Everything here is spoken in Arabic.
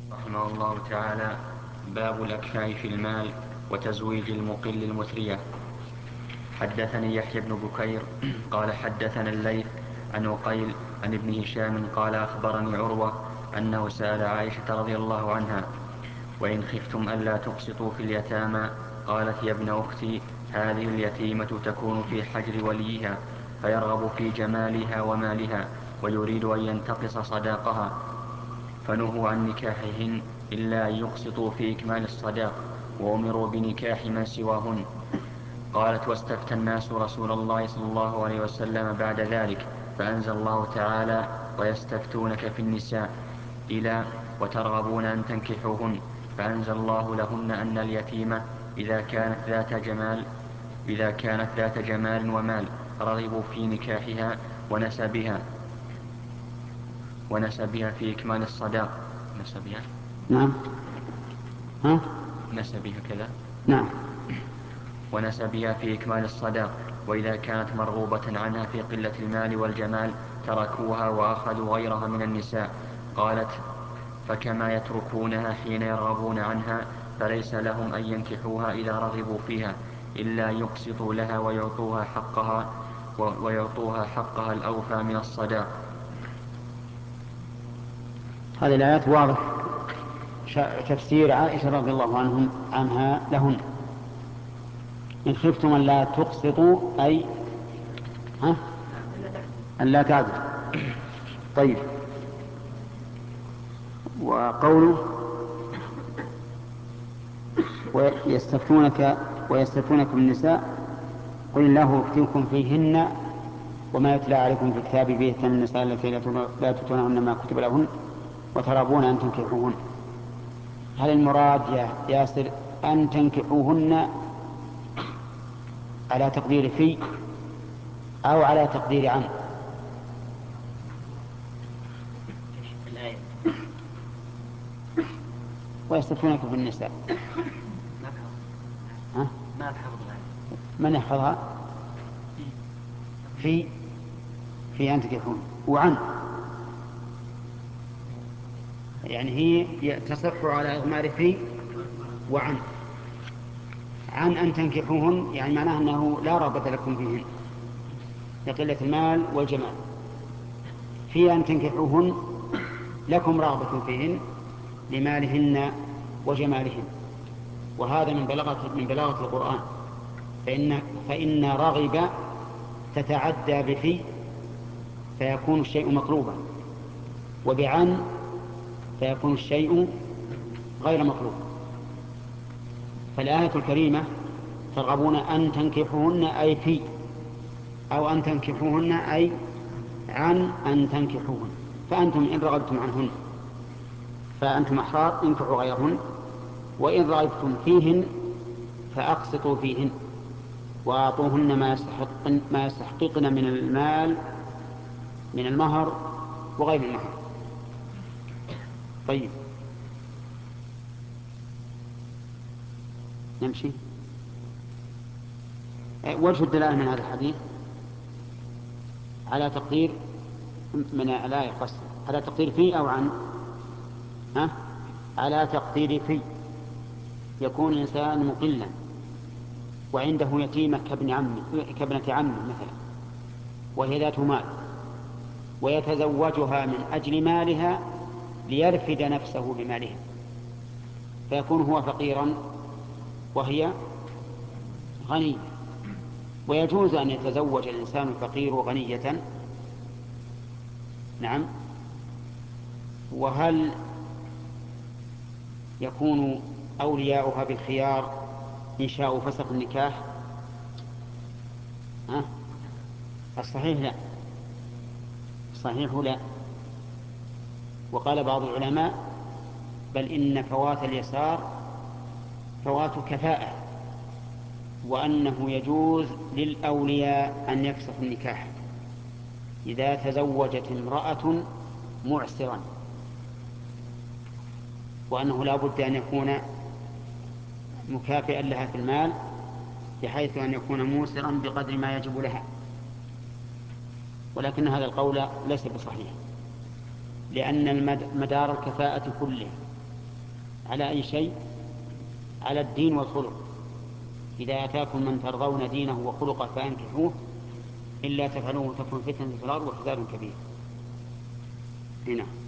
رحمه الله تعالى: باب الأكفاء في المال وتزويج المقل المثرية. حدثني يحيى بن بكير قال حدثنا الليث عن عقيل عن ابن هشام قال أخبرني عروة أنه سأل عائشة رضي الله عنها: وإن خفتم ألا تقسطوا في اليتامى قالت: يا ابن أختي، هذه اليتيمة تكون في حجر وليها فيرغب في جمالها ومالها ويريد أن ينتقص صداقها، فنهوا عن نكاحهن إلا أن يقسطوا في إكمال الصداق، وأمروا بنكاح من سواهن. قالت: واستفتى الناس رسول الله صلى الله عليه وسلم بعد ذلك فأنزل الله تعالى: ويستفتونك في النساء إلى وترغبون أن تنكحوهن، فأنزل الله لهن أن اليتيمة إذا كانت ذات جمال ومال رغبوا في نكاحها ونسبها في إكمال الصداق. نسبها. نعم. ها؟ نسبها كذا. نعم. ونسبها في إكمال الصداق. وإذا كانت مرغوبة عنها في قلة المال والجمال تركوها وأخذوا غيرها من النساء. قالت: فكما يتركونها حين يرغبون عنها فليس لهم أن ينكحوها إذا رغبوا فيها إلا يقسطوا لها ويعطوها حقها الأوفى من الصداق. هذه الآيات واضح تفسير عائشة رضي الله عنها لهن: إن خفتم أن لا تقسطوا أي أن لا تعدلوا. طيب، وقوله ويستفتونكم النساء قل الله يفتيكم فيهن وما يتلى عليكم في الكتاب بيتم النساء التي لا تؤتونهن ما كتب لهن وترغبون أن تنكحوهن. هل المراد يا ياسر أن تنكحوهن على تقدير في أو على تقدير عن؟ ويستفتونكم في النساء من يحفظها؟ في أن تنكحوهن وعن، يعني هي تصح على إضمار في وعن. عن أن تنكحوهن يعني معناه أنه لا رغبة لكم فيهن لقلة المال والجمال. في أن تنكحوهن لكم رغبة فيهن لمالهن وجمالهن. وهذا من بلاغة القرآن، فإن رغب تتعدى بفي فيكون الشيء مطلوبا، وبعن فيكون الشيء غير مطلوب. فالآية الكريمة: ترغبون أن تنكحوهن أي في، أو أن تنكحوهن أي عن أن تنكحوهن. فأنتم إن رغبتم عنهن فأنتم أحرار انكحوا غيرهن، وإن رغبتم فيهن فأقسطوا فيهن وأعطوهن ما يستحققن من المال من المهر وغير المهر. طيب، نمشي. وجه الدلالة من هذا الحديث على تقدير من الآية قصد على تقدير في أو عن. على تقدير في. يكون الإنسان مقلا وعنده يتيمة كابنة عمه مثلا، وهي ذات مال، ويتزوجها من أجل مالها ليرفد نفسه بمالها، فيكون هو فقيرا وهي غنية. ويجوز أن يتزوج الإنسان الفقير غنية. نعم. وهل يكون أولياؤها بالخيار إن شاءوا فسخ النكاح؟ الصحيح لا، الصحيح لا. وقال بعض العلماء: بل إن فوات اليسار فوات كفاءة، وأنه يجوز للأولياء أن يفسخوا النكاح إذا تزوجت امرأة معسرا، وأنه لا بد أن يكون مكافئا لها في المال بحيث أن يكون موسرا بقدر ما يجب لها. ولكن هذا القول ليس بصحيح، لأن مدار الكفاءة كله على أي شيء؟ على الدين والخلق. إذا أتاكم من ترضون دينه وخلقه فأنكحوه إلا تفعلوه تكن فتنة في الأرض وفساد كبير. هنا